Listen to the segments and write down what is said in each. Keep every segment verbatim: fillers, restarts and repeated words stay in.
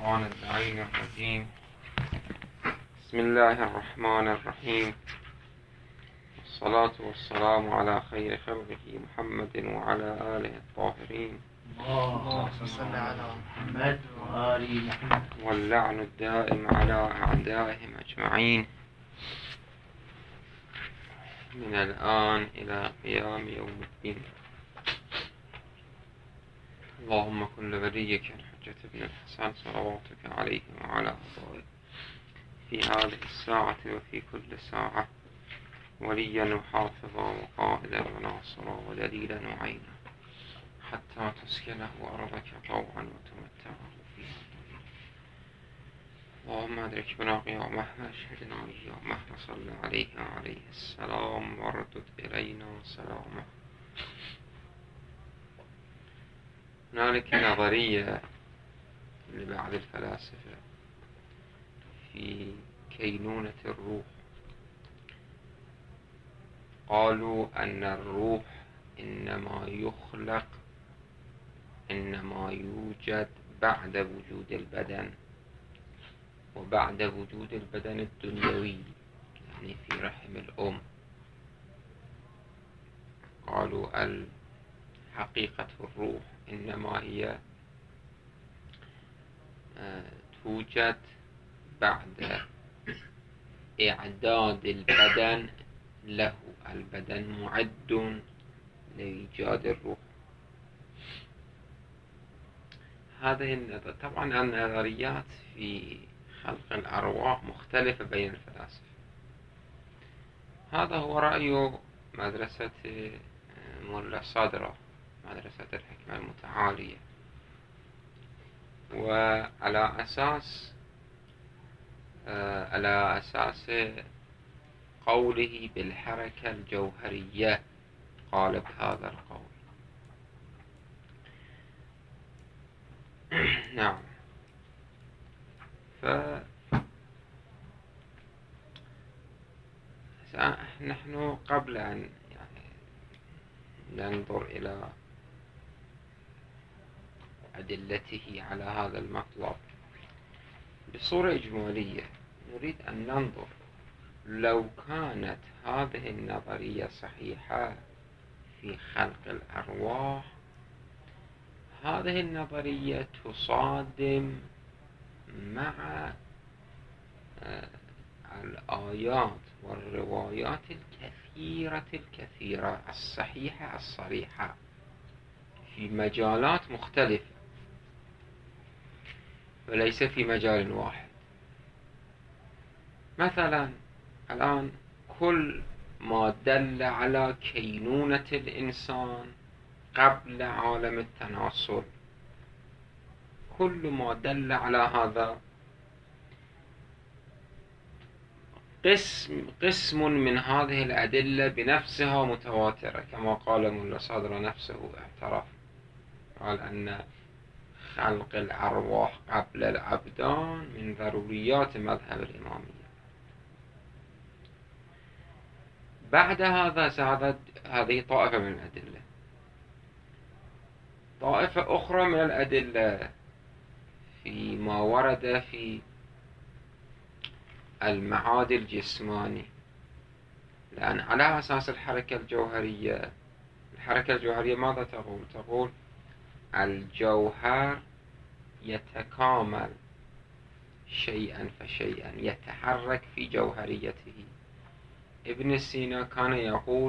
الشيطان اللعين الرجيم. بسم الله الرحمن الرحيم، والصلاة والسلام على خير خلقه محمد وعلى آله الطاهرين. اللهم صل على محمد وآل محمد. واللعن الدائم على أعدائهم أجمعين من الآن إلى قيام يوم الدين. اللهم كن لوليك الحجة بن الحسن صلواتك عليه وعلى آبائه في هذه الساعة وفي كل ساعة وليا وحافظا وقائدا وناصرا ودليلا وعينا حتى تسكنه أرضك طوعا وتمتعه فيها طويلا. اللهم أدرك بنا قيامه وأشهدنا أيامه وصل عليه وعليه السلام واردد إلينا سلامه. هنالك نظرية لبعض الفلاسفة في كينونة الروح، قالوا أن الروح إنما يخلق إنما يوجد بعد وجود البدن، وبعد وجود البدن الدنيوي يعني في رحم الأم. قالوا الحقيقة الروح إنما هي توجد بعد إعداد البدن له، البدن معد لإيجاد الروح. هذه طبعا النظريات في خلق الأرواح مختلفة بين الفلاسفة. هذا هو رأي مدرسة ملا صدرة، مدرسة الحكمة المتعالية، وعلى أساس على أساس قوله بالحركة الجوهرية قال بهذا القول. نعم، ف نحن قبل أن يعني ننظر إلى أدلته على هذا المطلب بصورة إجمالية نريد أن ننظر لو كانت هذه النظرية صحيحة في خلق الأرواح، هذه النظرية تصادم مع الآيات والروايات الكثيرة الكثيرة الصحيحة الصريحة في مجالات مختلفة وليس في مجال واحد. مثلا الآن كل ما دل على كينونة الإنسان قبل عالم التناسل، كل ما دل على هذا قسم قسم من هذه الأدلة بنفسها متواترة، كما قال ملا صدر نفسه اعترف، قال أن خلق الأرواح قبل الأبدان من ضروريات مذهب الإمامية. بعد هذا زادت هذه طائفة من الأدلة، طائفة أخرى من الأدلة فيما ورد في المعاد الجسماني، لأن على أساس الحركة الجوهرية، الحركة الجوهرية ماذا تقول؟ تقول الجوهر يتكامل شيئا فشيئا، يتحرك في جوهريته. ابن سينا كان يقول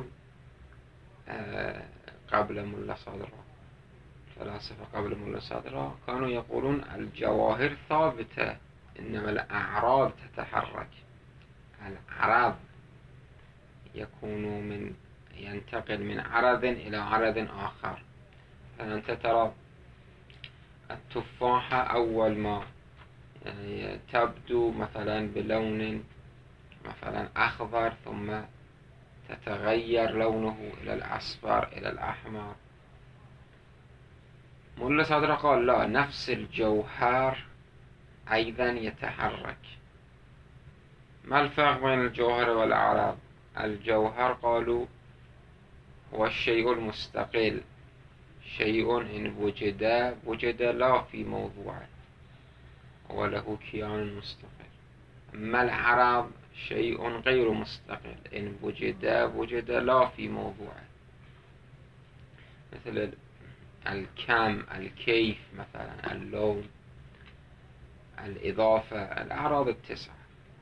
قبل ملا صدرة، فلاسفة قبل ملا صدرة كانوا يقولون الجواهر ثابتة إنما الأعراض تتحرك. العرض يكون من ينتقل من عرض إلى عرض آخر. فأنت ترى التفاحة أول ما يعني تبدو مثلا بلون مثلا أخضر ثم تتغير لونه إلى الأصفر إلى الأحمر. ملا صدر قال لا، نفس الجوهر أيضا يتحرك. ما الفرق بين الجوهر والأعراض؟ الجوهر قالوا هو الشيء المستقل، شيء إن وجد وجد لا في موضوعه، وله كيان مستقل. أما العرض شيء غير مستقل، إن وجد وجد لا في موضوعه، مثل الكم، الكيف مثلا، اللون، الإضافة، الأعراض التسعة.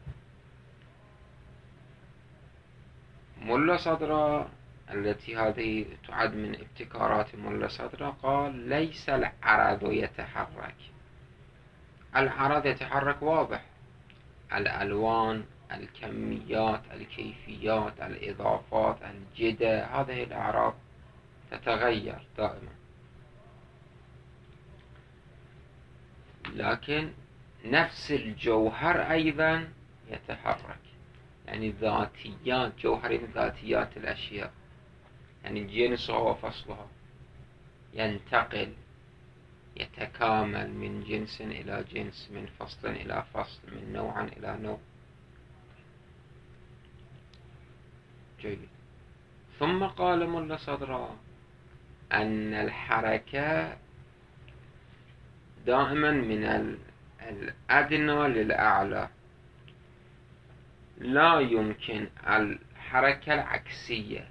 ملا صدرا التي هذه تعد من ابتكارات ملا صدرا قال ليس العرض يتحرك. العرض يتحرك واضح، الألوان، الكميات، الكيفيات، الإضافات، الجدة، هذه الأعراض تتغير دائما. لكن نفس الجوهر أيضا يتحرك، يعني ذاتيات جوهر، ذاتيات الأشياء، يعني جنسها وفصلها ينتقل، يتكامل من جنس إلى جنس، من فصل إلى فصل، من نوع إلى نوع. جيد. ثم قال ملا صدرا أن الحركة دائما من الأدنى للأعلى، لا يمكن الحركة العكسية.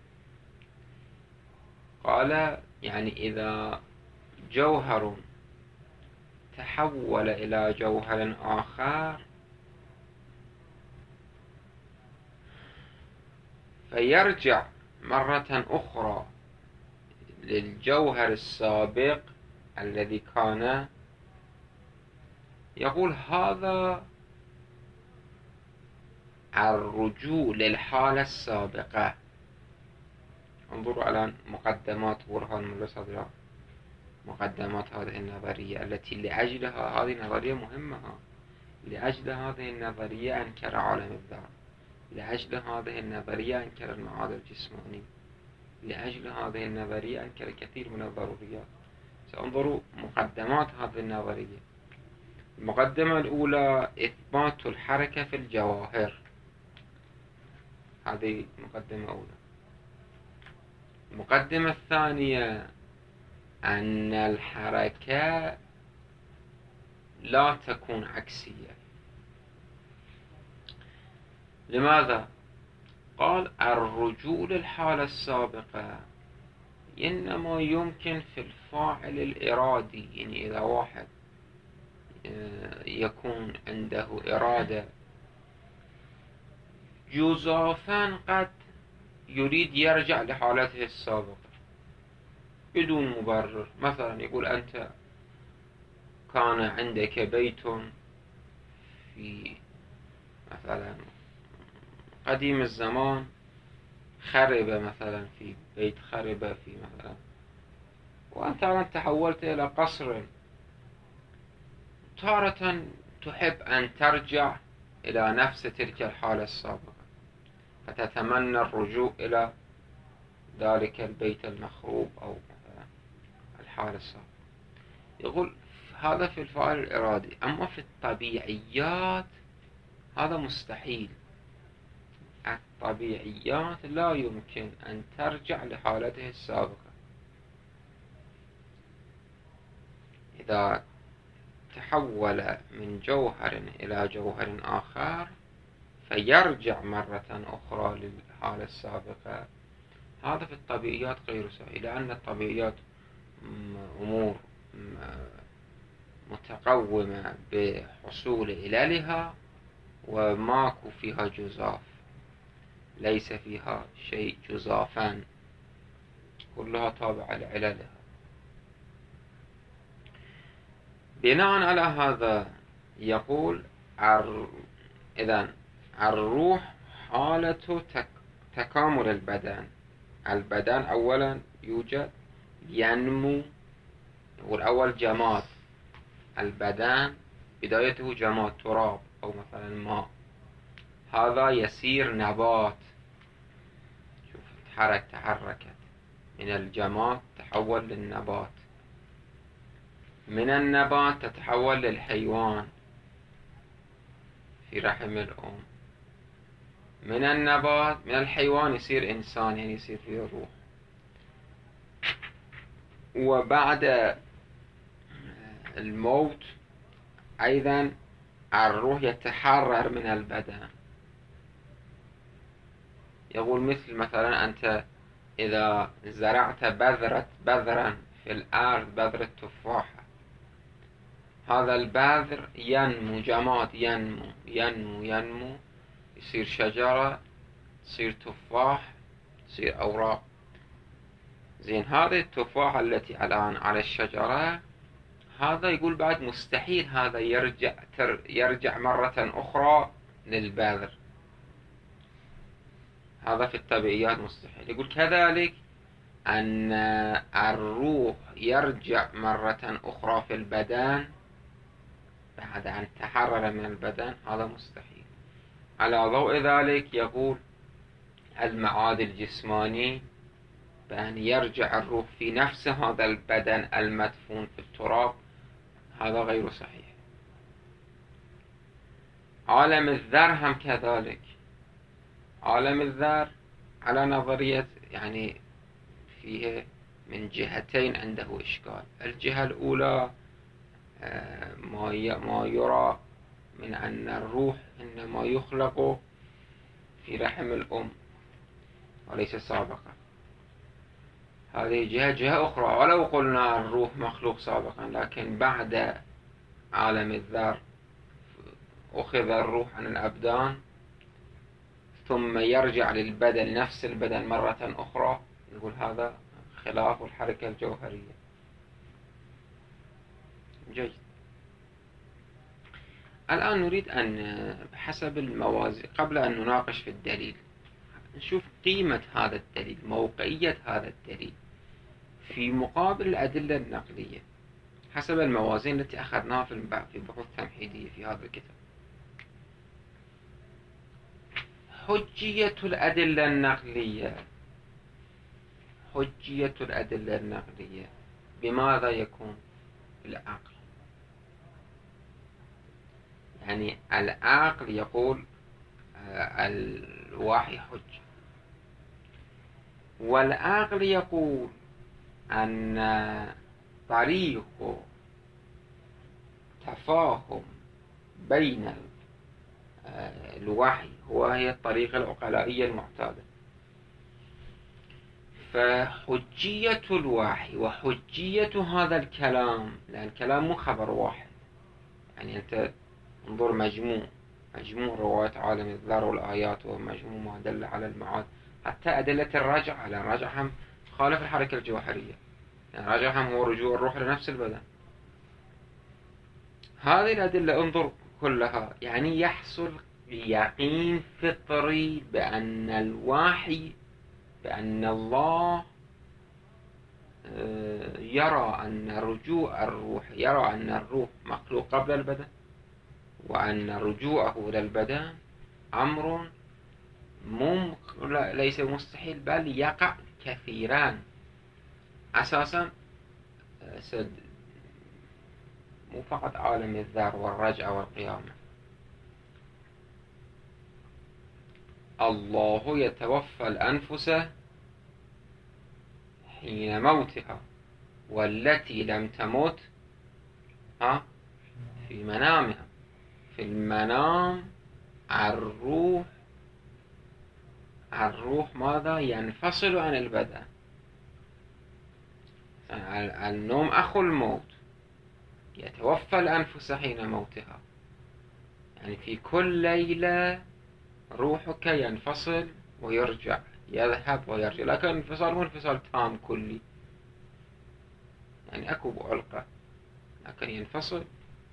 قال يعني إذا جوهر تحول إلى جوهر آخر فيرجع مرة أخرى للجوهر السابق الذي كان، يقول هذا الرجوع للحالة السابقة. انظروا على مقدمات برهان ملا صدرا، مقدمات هذه النظرية التي لأجلها هذه النظرية مهمة. لأجل هذه النظرية أنكر عالم الذات، لأجل هذه النظرية أنكر المعاد الجسماني، لأجل هذه النظرية أنكر كثير من الضروريات. سأنظروا مقدمات هذه النظرية. المقدمة الأولى إثبات الحركة في الجواهر، هذه مقدمة أولى. المقدمة الثانية أن الحركة لا تكون عكسية. لماذا؟ قال الرجوع للحالة السابقة إنما يمكن في الفاعل الإرادي، يعني إذا واحد يكون عنده إرادة جزافا قد يريد يرجع لحالته السابقة بدون مبرر. مثلا يقول أنت كان عندك بيت في مثلا قديم الزمان، خرب مثلا، في بيت خرب في مثلا، وأنت الآن تحولت إلى قصر، تارة تحب أن ترجع إلى نفس تلك الحالة السابقة، فتتمنى الرجوع إلى ذلك البيت المخروب أو مثلا الحالة السابقة. يقول هذا في الفعل الإرادي. أما في الطبيعيات هذا مستحيل. الطبيعيات لا يمكن أن ترجع لحالته السابقة. إذا تحول من جوهر إلى جوهر آخر فيرجع مرة أخرى للحالة السابقة، هذا في الطبيعيات غير صحيح، لأن الطبيعيات أمور متقومة بحصول عللها وماكو فيها جزاف، ليس فيها شيء جزافا، كلها تابعة لعللها. بناء على هذا يقول إذن الروح حالة تكامل البدن. البدن أولا يوجد ينمو، يقول أول جماد، البدن بدايته جماد، تراب أو مثلا ماء، هذا يصير نبات. شوف تحرك تحركت من الجماد تحول للنبات، من النبات تتحول للحيوان في رحم الأم، من النبات من الحيوان يصير إنسان، يعني يصير فيه روح. وبعد الموت أيضا الروح يتحرر من البدن. يقول مثل مثلا أنت إذا زرعت بذرة بذرا في الأرض، بذرة تفاحة، هذا البذر ينمو، جماد ينمو ينمو ينمو يصير شجرة، تصير تفاح، تصير أوراق. زين، هذه التفاحة التي الآن على الشجرة، هذا يقول بعد مستحيل هذا يرجع يرجع مرة أخرى للبذر، هذا في الطبيعيات مستحيل. يقول كذلك أن الروح يرجع مرة أخرى في البدن بعد أن تحرر من البدن، هذا مستحيل. على ضوء ذلك يقول المعاد الجسماني بأن يرجع الروح في نفس هذا البدن المدفون في التراب، هذا غير صحيح. عالم الذر هم كذلك. عالم الذر على نظرية يعني فيه من جهتين عنده إشكال. الجهة الأولى ما يرى من أن الروح إنما يخلق في رحم الأم وليس سابقا، هذه جهة. جهة أخرى، ولو قلنا الروح مخلوق سابقا، لكن بعد عالم الذر أخذ الروح عن الأبدان ثم يرجع للبدن، نفس البدن مرة أخرى، يقول هذا خلاف الحركة الجوهرية. جيد. الآن نريد أن بحسب الموازين، قبل أن نناقش في الدليل، نشوف قيمة هذا الدليل، موقعية هذا الدليل في مقابل الأدلة النقلية حسب الموازين التي أخذناها في بحوث تمهيدية في هذا الكتاب. حجية الأدلة النقلية، حجية الأدلة النقلية بماذا يكون؟ العقل. يعني العقل يقول الوحي حجة، والعقل يقول أن طريق تفاهم بين الوحي هو هي الطريقة العقلائية المعتادة. فحجية الوحي وحجية هذا الكلام، لأن الكلام مو خبر واحد، يعني أنت انظر مجموع مجموع رواية عالم الذر والآيات ومجموع ما دل على المعاد، حتى أدلة الرجع. على الرجع هم خالف الحركة الجوهرية، يعني الرجع هم هو رجوع الروح لنفس البدن. هذه الأدلة انظر كلها، يعني يحصل يقين فطري بأن الوحي، بأن الله يرى أن رجوع الروح، يرى أن الروح مخلوق قبل البدن، وأن رجوعه إلى البدن أمر مم ليس مستحيل بل يقع كثيرا. أساسا مو فقط عالم الذر والرجع والقيامة، الله يتوفى الأنفس حين موتها والتي لم تمت ها في منامها. في المنام الروح الروح ماذا؟ ينفصل عن البدن. النوم أخو الموت، يتوفى الأنفس حين موتها، يعني في كل ليلة روحك ينفصل ويرجع، يذهب ويرجع، لكن انفصال مو انفصال تام كلي، يعني أكو علقة، لكن ينفصل.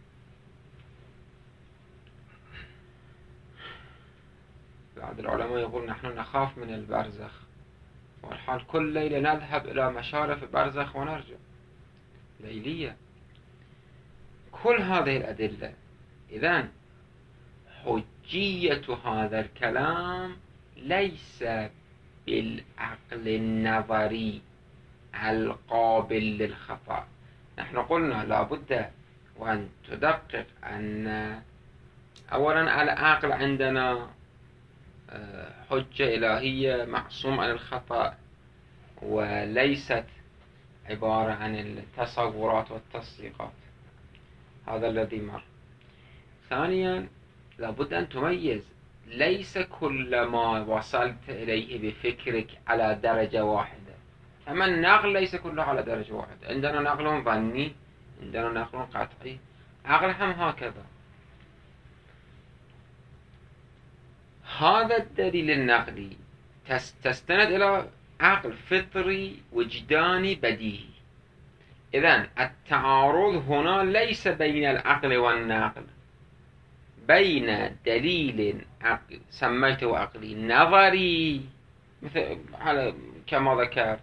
بعض العلماء يقول نحن نخاف من البرزخ، والحال كل ليلة نذهب إلى مشارف برزخ ونرجع ليلية. كل هذه الأدلة، إذن حجية هذا الكلام ليس بالعقل النظري القابل للخطأ. نحن قلنا لابد وأن تدقق أن أولا العقل عندنا حجة إلهية معصوم عن الخطأ، وليست عبارة عن التصورات والتصديقات، هذا الذي مر. ثانيا لابد أن تميز، ليس كل ما وصلت إليه بفكرك على درجة واحدة. أما النقل ليس كله على درجة واحدة، عندنا نقل ظني، عندنا نقل قطعي، عقل هم هكذا. هذا الدليل النقلي تستند إلى عقل فطري وجداني بديهي. إذن التعارض هنا ليس بين العقل والنقل، بين دليل عقل سميته عقلي نظري مثل على كما ذكرت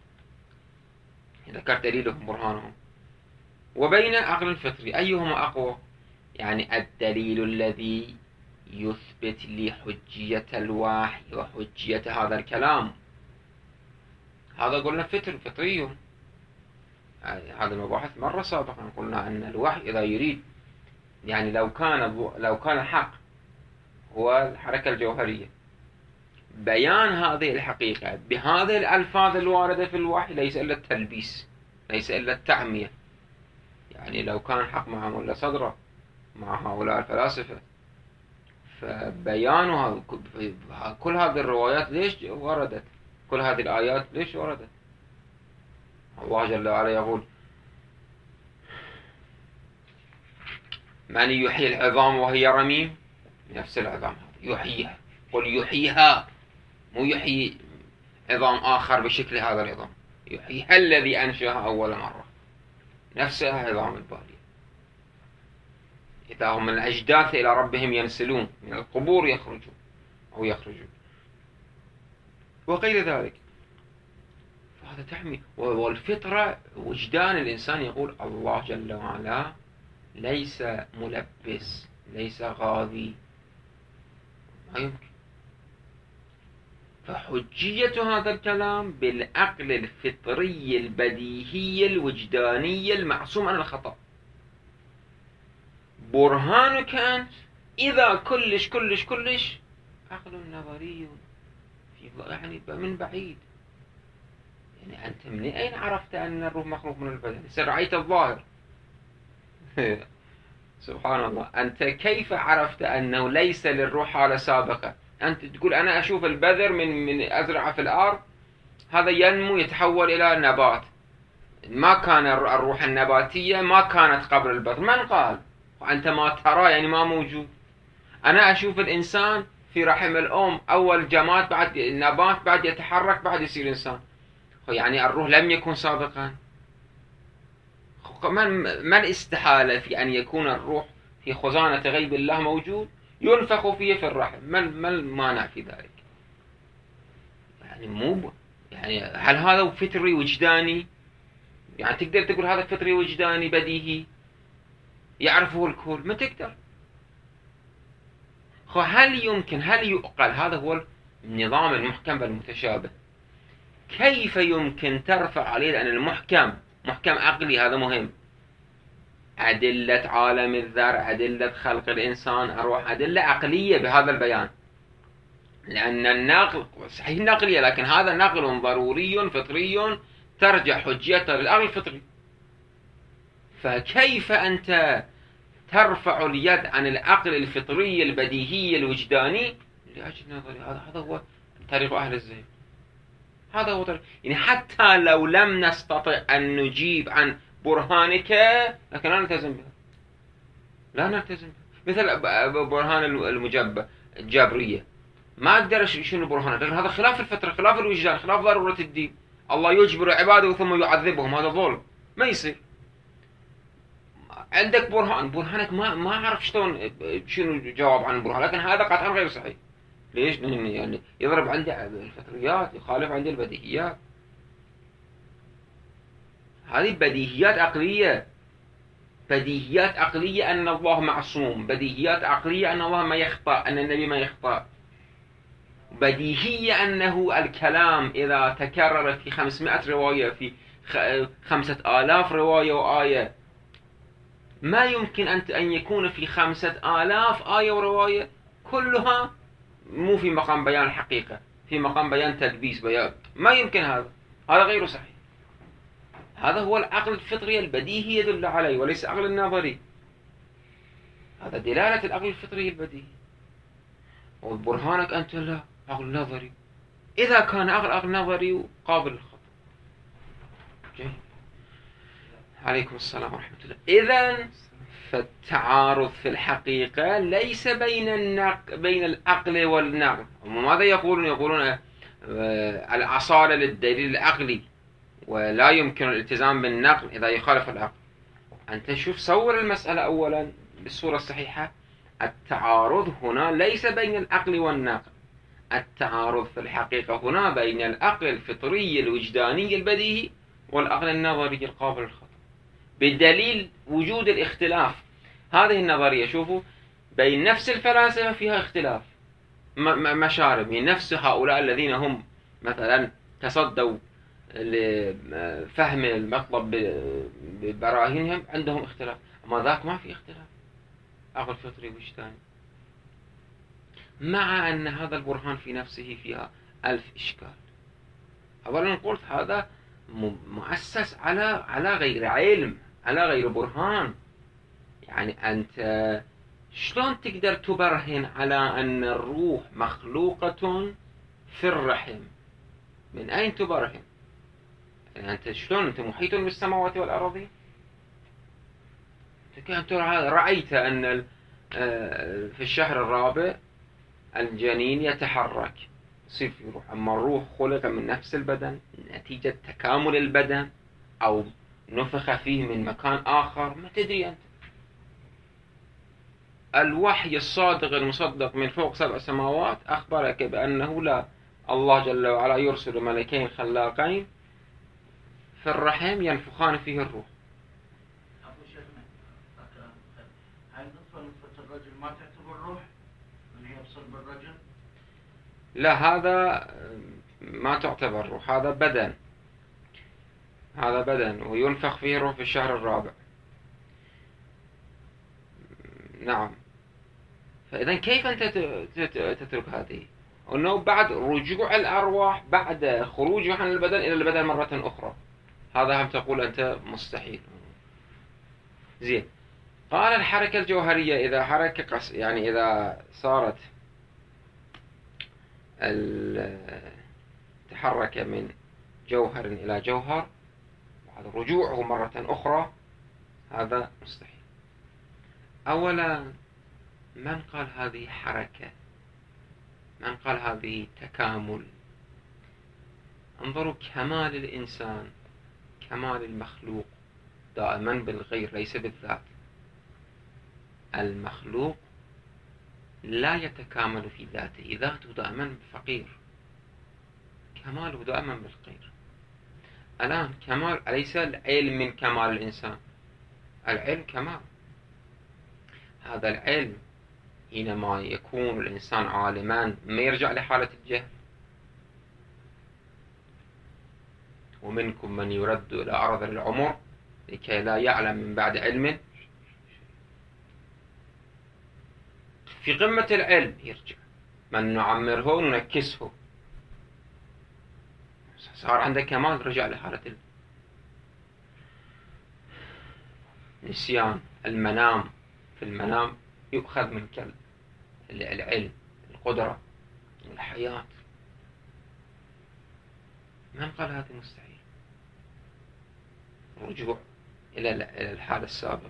ذكرت دليلهم برهانهم، وبين عقل فطري. أيهما أقوى؟ يعني الدليل الذي يثبت لي حجية الوحي وحجية هذا الكلام، هذا قلنا فطر فطري. هذا المباحث مرة سابقا قلنا أن الوحي إذا يريد، يعني لو كان لو كان الحق هو الحركة الجوهرية، بيان هذه الحقيقة بهذه الألفاظ الواردة في الوحي ليس إلا التلبيس، ليس إلا التعمية. يعني لو كان الحق مع مولى صدره مع هؤلاء الفلاسفة، فبيانها كل هذه الروايات ليش وردت؟ كل هذه الآيات ليش وردت؟ الله جل وعلا يقول: من يحيي العظام وهي رميم؟ نفس العظام يحييها، قل يحييها، مو يحيي عظام آخر بشكل هذا العظام، يحييها الذي أنشأها أول مرة، نفسها عظام البالية. إذا هم من الأجداث إلى ربهم ينسلون، من القبور يخرجون أو يخرجون وغير ذلك. فهذا تحمي. والفطرة وجدان الإنسان يقول الله جل وعلا ليس ملبس، ليس غاضي، ما يمكن. فحجية هذا الكلام بالعقل الفطري البديهي الوجداني المعصوم عن الخطأ. برهانك أنت إذا كلش كلش كلش عقل نظري في يعني من بعيد. يعني أنت من أين عرفت أن الروح مخلوق من البدن؟ رأيت الظاهر. سبحان الله، أنت كيف عرفت أنه ليس للروح حالة سابقة؟ أنت تقول أنا أشوف البذر من من أزرعه في الأرض، هذا ينمو يتحول إلى نبات. ما كان الروح النباتية ما كانت قبل البذر، من قال؟ وأنت ما ترى يعني ما موجود. أنا أشوف الإنسان في رحم الأم أول جماد، بعد نبات، بعد يتحرك، بعد يصير إنسان. يعني الروح لم يكن سابقا. من من استحالة في أن يكون الروح في خزانة غيب الله موجود ينفخ فيه في الرحم؟ ما ما المانع في ذلك؟ يعني مو يعني هل هذا فطري وجداني؟ يعني تقدر تقول هذا فطري وجداني بديهي يعرفه الكل؟ ما تقدر. هل يمكن، هل يؤقل؟ هذا هو النظام المحكم بالمتشابه. كيف يمكن ترفع عليه؟ لأن المحكم محكم عقلي، هذا مهم. أدلة عالم الذر، أدلة خلق الإنسان، أروح أدلة عقلية بهذا البيان. لأن النقل صحيح نقلية، لكن هذا نقل ضروري فطري ترجع حجيته للعقل الفطري. فكيف أنت ترفع اليد عن العقل الفطري البديهي الوجداني لأجل نظري؟ هذا هذا هو طريق أهل الزيغ. هذا هو طريق. يعني حتى لو لم نستطع أن نجيب عن برهانك، لكن لا نلتزم بها، لا نلتزم بها. مثل برهان المجبة الجابرية، ما أقدر شنو برهانه، لأن هذا خلاف الفطرة، خلاف الوجدان، خلاف ضرورة الدين. الله يجبر عباده ثم يعذبهم، هذا ظلم، ما يصير. عندك برهان، برهانك ما ما أعرف شلون شنو جواب عن البرهان، لكن هذا قطعا غير صحيح. ليش؟ يعني يضرب عندي الفطريات، يخالف عندي البديهيات. هذه بديهيات عقلية، بديهيات عقلية أن الله معصوم، بديهيات عقلية أن الله ما يخطأ، أن النبي ما يخطأ، بديهية أنه الكلام إذا تكرر في خمسمائة رواية، في خمسة آلاف رواية وآية، ما يمكن أن يكون في خمسة آلاف آية ورواية كلها مو في مقام بيان الحقيقة، في مقام بيان تلبيس بيان. ما يمكن هذا، هذا غير صحيح. هذا هو العقل الفطري البديهي يدل عليه، وليس العقل النظري. هذا دلالة العقل الفطري البديهي. وبرهانك أنت لا، عقل نظري. إذا كان عقل عقل نظري قابل للخطأ. جيد. عليكم السلام ورحمة الله. إذن فالتعارض في الحقيقة ليس بين النق... بين العقل والنقل. ماذا يقولون؟ يقولون الأصالة للدليل العقلي ولا يمكن الالتزام بالنقل إذا يخالف العقل. أنت شوف، صور المسألة أولا بالصورة الصحيحة. التعارض هنا ليس بين العقل والنقل، التعارض في الحقيقة هنا بين العقل الفطري الوجداني البديهي والعقل النظري القابل للخطأ، بدليل وجود الاختلاف. هذه النظرية شوفوا بين نفس الفلاسفة فيها اختلاف مشارب، من نفس هؤلاء الذين هم مثلا تصدوا لفهم المطلب ببراهينهم عندهم اختلاف، أما ذاك ما في اختلاف، عقل فطري وجداني، مع أن هذا البرهان في نفسه فيها ألف إشكال. أولا قلت هذا مؤسس على على غير علم، على غير برهان. يعني أنت شلون تقدر تبرهن على أن الروح مخلوقة في الرحم؟ من أين تبرهن؟ يعني أنت شلون أنت محيط بالسماوات والأرض؟ أنت رأيت أن في الشهر الرابع الجنين يتحرك يصير في روح، أما الروح خلق من نفس البدن نتيجة تكامل البدن أو نفخ فيه من مكان آخر، ما تدري أنت. الوحي الصادق المصدق من فوق سبع سماوات أخبرك بأنه لا، الله جل وعلا يرسل ملكين خلاقين في الرحم ينفخان فيه الروح. أبو شيخنا، هاي نطفة نطفة الرجل ما تعتبر روح من هي بصلب الرجل؟ لا، هذا ما تعتبر روح، هذا بدن، هذا بدن وينفخ فيه الروح في الشهر الرابع. نعم. فإذا كيف أنت تترك هذه؟ أنه بعد رجوع الأرواح بعد خروجها عن البدن إلى البدن مرة أخرى، هذا هم تقول أنت مستحيل. زين. قال الحركة الجوهرية إذا حركة قص يعني إذا صارت تحرك من جوهر إلى جوهر بعد رجوعه مرة أخرى، هذا مستحيل. أولا من قال هذه حركة؟ من قال هذه تكامل؟ انظروا كمال الإنسان، كمال المخلوق دائما بالغير ليس بالذات. المخلوق لا يتكامل في ذاته، ذاته دائما فقير، كماله دائما بالغير. الآن كمال ليس العلم من كمال الإنسان، العلم كمال. هذا العلم حينما يكون الإنسان عالما ما يرجع لحالة الجهل. ومنكم من يرد إلى أرذل العمر لكي لا يعلم من بعد علم. في قمة العلم يرجع، من نعمره ننكسه، صار عنده كمال رجع لحالة النسيان. المنام، في المنام يؤخذ من كل العلم، القدرة، الحياة. من قال هذا مستحيل؟ رجوع إلى الحالة السابقة.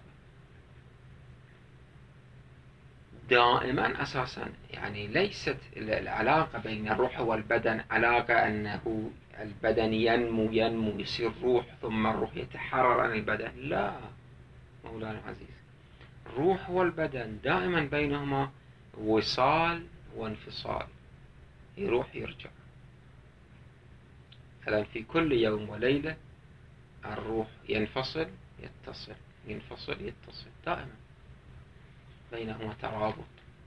دائما أساسا يعني ليست العلاقة بين الروح والبدن علاقة أنه البدن ينمو ينمو يصير روح ثم الروح يتحرر عن البدن. لا مولانا العزيز، الروح والبدن دائما بينهما وصال وانفصال، يروح يرجع. الآن في كل يوم وليلة الروح ينفصل يتصل، ينفصل يتصل، دائما بينهما ترابط.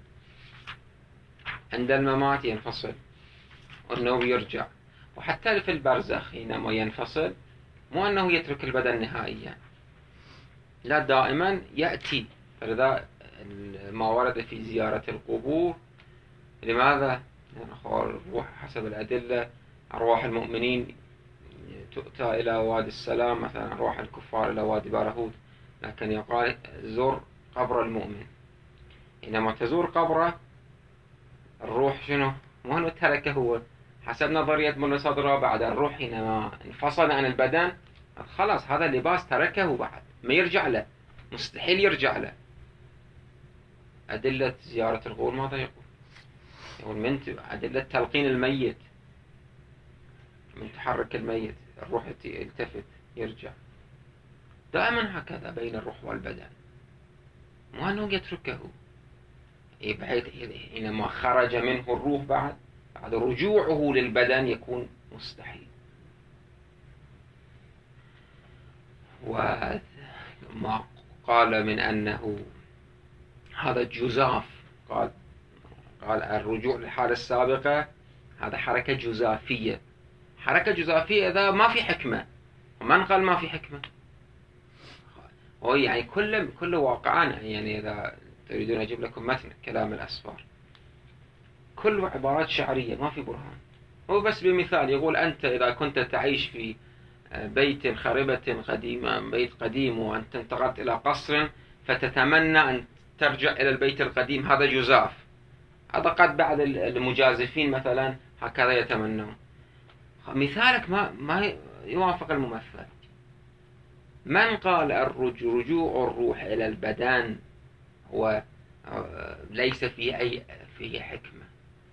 عند الممات ينفصل وأنه يرجع. وحتى في البرزخ حينما ينفصل مو أنه يترك البدن نهائيا، لا، دائما يأتي. فلذا ما ورد في زيارة القبور، لماذا؟ الروح حسب الأدلة أرواح المؤمنين تؤتى إلى وادي السلام، مثلا أرواح الكفار إلى وادي بارهود، لكن يقال زر قبر المؤمن حينما تزور قبره الروح شنو؟ مو أنه تركه هو، حسب نظرية ملا صدرة بعد الروح حينما انفصل عن البدن خلاص هذا اللباس تركه بعد ما يرجع له، مستحيل يرجع له. أدلة زيارة القبور ماذا يقول؟ يقول من أدلة تلقين الميت، من تحرك الميت الروح يلتفت يرجع. دائما هكذا بين الروح والبدن، مو أنه يتركه بحيث حينما خرج منه الروح بعد بعد رجوعه للبدن يكون مستحيل. وما قال من أنه هذا الجزاف، قال قال الرجوع للحالة السابقة هذا حركة جزافية. حركة جزافية إذا ما في حكمة، ومن قال ما في حكمة؟ هو يعني كل كل واقعان، يعني إذا تريدون أجيب لكم متن كلام الأسفار كل عبارات شعرية ما في برهان. هو بس بمثال يقول أنت إذا كنت تعيش في بيت خربة قديمة، بيت قديم، وأنت انتقلت إلى قصر فتتمنى أن ترجع إلى البيت القديم، هذا جزاف. هذا قد بعض المجازفين مثلا هكذا يتمنون. مثالك ما ما يوافق الممثل. من قال رجوع الروح إلى البدن هو ليس فيه أي فيه حكمة؟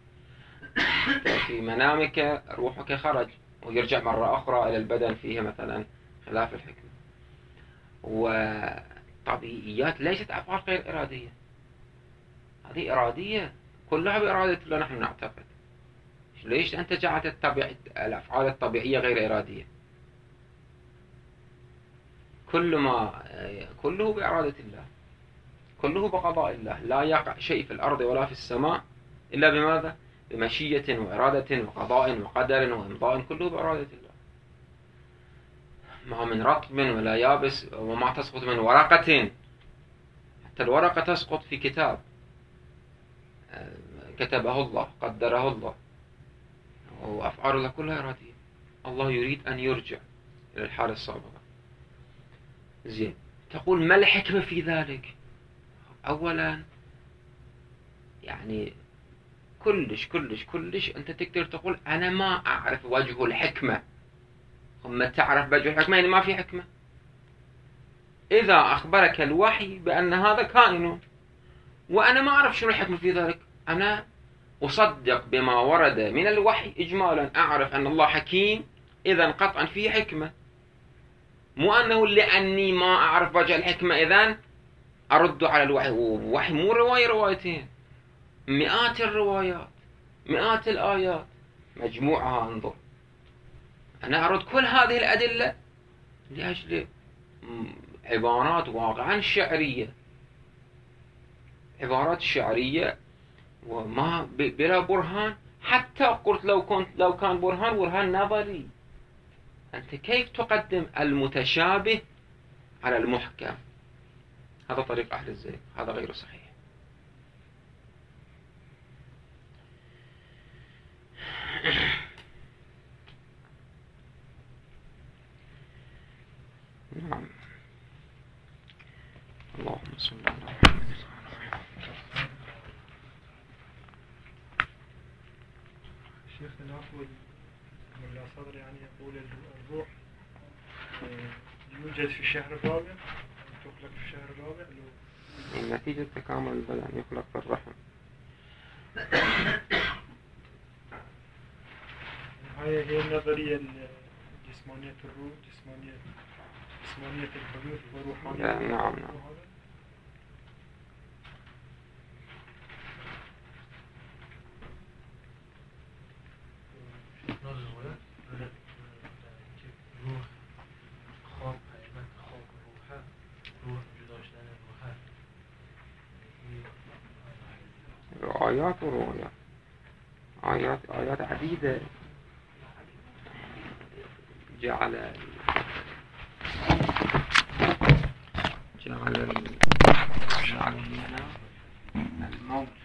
في منامك روحك خرج ويرجع مرة أخرى إلى البدن، فيه مثلا خلاف الحكمة. وطبيعيات ليست أفعال غير إرادية، هذه إرادية كلها بإرادة الله نحن نعتقد. ليش أنت جعلت الطبيعي الأفعال الطبيعية غير إرادية؟ كل ما كله بإرادة الله، كله بقضاء الله. لا يقع شيء في الأرض ولا في السماء إلا بماذا؟ بمشية وإرادة وقضاء وقدر وإمضاء، كله بإرادة الله. ما من رطب ولا يابس وما تسقط من ورقة، حتى الورقة تسقط في كتاب كتبه الله قدره الله، وأفعال الله كلها إرادية. الله يريد أن يرجع إلى الحالة السابقة. زين، تقول ما الحكمة في ذلك؟ أولا يعني كلش كلش كلش أنت تقدر تقول أنا ما أعرف وجه الحكمة. هم تعرف وجه الحكمة يعني ما في حكمة. إذا أخبرك الوحي بأن هذا كائن وأنا ما أعرف شنو الحكمة في ذلك، أنا أصدق بما ورد من الوحي إجمالا، أعرف أن الله حكيم، إذن قطعا فيه حكمة. مو أنه لأني ما أعرف وجه الحكمة إذن أرد على الوحي. ووحي مو رواية روايتين، مئات الروايات، مئات الآيات، مجموعها انظر. أنا أرد كل هذه الأدلة لأجل عبارات واقعا شعرية، عبارات شعرية وما بلا برهان. حتى قلت لو كنت لو كان برهان برهان نظري. أنت كيف تقدم المتشابه على المحكم؟ هذا طريق أهل الزيغ، هذا غير صحيح. نعم. اللهم صل على محمد. شيخنا نقول ملا صدر يعني يقول الروح يوجد في الشهر الرابع، تخلق في الشهر الرابع لو نتيجة تكامل البدن يخلق في الرحم. هاي هي النظرية جسمانية الروح، جسمانية جسمانية الحدوث وروحانية. نعم نعم. آيات وروايات، آيات آيات عديدة جعل جعل جعل الموت